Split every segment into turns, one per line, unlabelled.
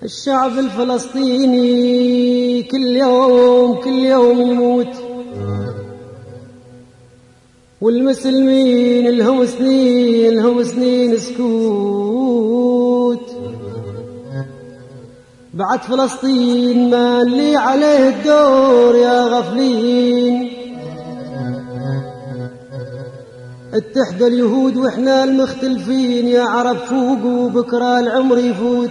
الشعب الفلسطيني كل يوم يموت، والمسلمين لهم سنين سكوت. بعد فلسطين ما اللي عليه الدور يا غفلين، اتحدى اليهود واحنا المختلفين، يا عرب فوقوا بكرة العمر يفوت.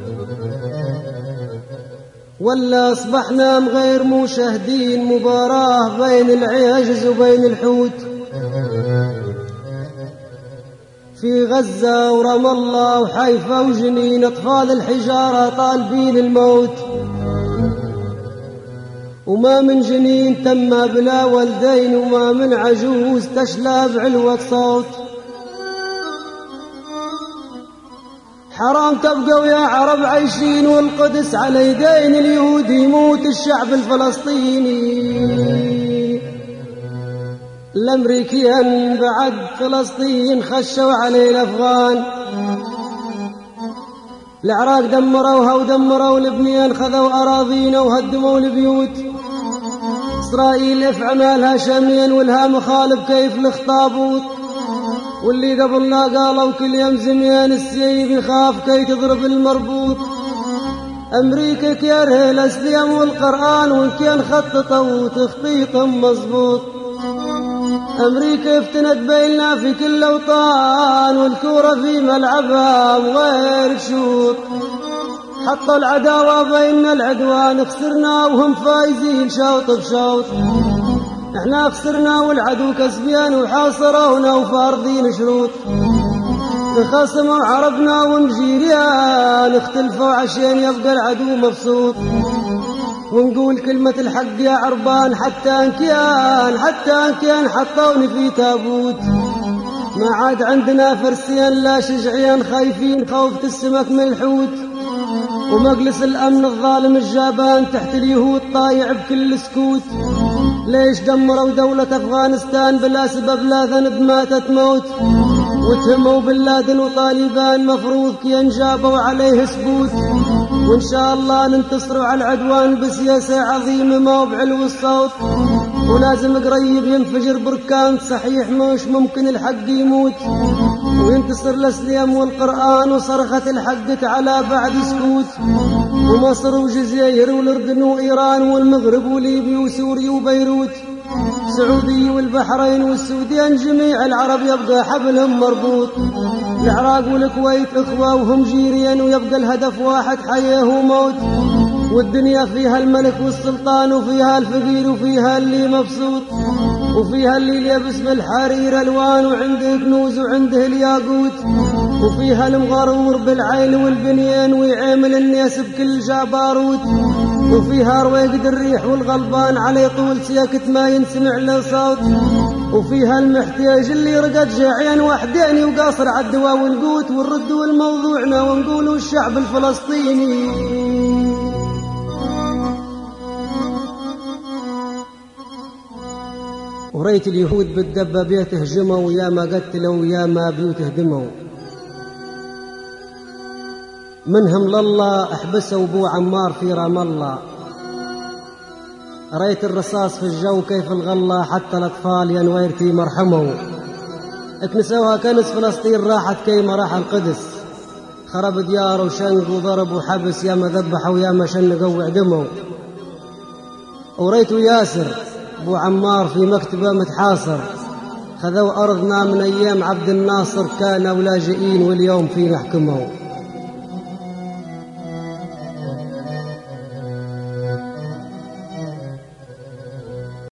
ولا اصبحنا غير مشاهدين، مباراة بين العجز وبين الحوت. في غزة ورام الله وحيفا وجنين، اطفال الحجارة طالبين الموت. وما من جنين تم بلا والدين، وما من عجوز تشلى بعلوة صوت. حرام تبقوا يا عرب عايشين، والقدس على يدين اليهود يموت الشعب الفلسطيني. الامريكيين بعد فلسطين خشوا عليه الافغان، العراق دمروها ودمروا لبنان، خذوا اراضينا وهدموا البيوت. اسرائيل افعمالها شاميا والها مخالب كيف الاخطابوط، واللي قبلنا قالوا كل يوم زميان السيف يخاف كي تضرب المربوط. امريكا كاره الاسلام والقران، وان كان خططوا تخطيطهم مظبوط. امريكا افتنت بيننا في كل اوطان، والكوره في ملعبها وغير شوط. حطوا العداوه بيننا العدوان، خسرنا وهم فايزين شوط بشوط. احنا خسرنا والعدو كسبان، وحاصرونا وفارضين شروط. تخاصموا عربنا ومجيريان، اختلفوا عشان يبقى العدو مبسوط. ونقول كلمة الحق يا عربان، حتى ان كان حطوني في تابوت. ما عاد عندنا فرسيان لا شجعيان، خايفين خوفة السمك من الحوت. ومجلس الأمن الظالم الجابان تحت اليهود طايع بكل سكوت. ليش دمروا دولة أفغانستان بلا سبب لا ذنب ماتت موت؟ وتهموا بن لادن وطالبان مفروض كي جابوا عليه ثبوت. وإن شاء الله ننتصروا على العدوان بسياسة عظيمة ما بعلو الصوت. ولازم قريب ينفجر بركان، صحيح مش ممكن الحق يموت. وينتصر الاسلام والقرآن، وصرخة الحق تعالى بعد سكوت. ومصر وجزائر والاردن وايران والمغرب وليبيا وسوريا وبيروت، السعودية والبحرين والسودان، جميع العرب يبقى حبلهم مربوط. العراق والكويت اخوة وهم جيرين، ويبقى الهدف واحد حياة وموت. والدنيا فيها الملك والسلطان، وفيها الفقير وفيها اللي مبسوط. وفيها اللي لابس بالحرير الوان، وعنده كنوز وعنده الياقوت. وفيها المغرور بالعين والبنيان، ويعامل الناس بكل جباروت. وفيها رويقد الريح والغلبان، عليه طول سياكت ما ينسمع له صوت. وفيها المحتاج اللي رقد جاعين وحداني وقاصر عالدواء والقوت. ونردوا لموضوعنا ونقولوا الشعب الفلسطيني. وريت اليهود بالدبابات هجموا، يا ما قتلوا يا ما بيوت هدموا. منهم لله احبسوا ابو عمار في رام الله. ريت الرصاص في الجو كيف الغلة، حتى الاطفال يا نويرتي مرحموا. اكنسوها كنس فلسطين راحت كيما راح القدس. خرب ديار وشنق وضرب وحبس، يا ما ذبحوا يا ما شنقوا وعدموا. وريت ياسر ابو عمار في مكتبه متحاصر، خذوا ارضنا من ايام عبد الناصر، كانوا لاجئين واليوم فينا حكموا.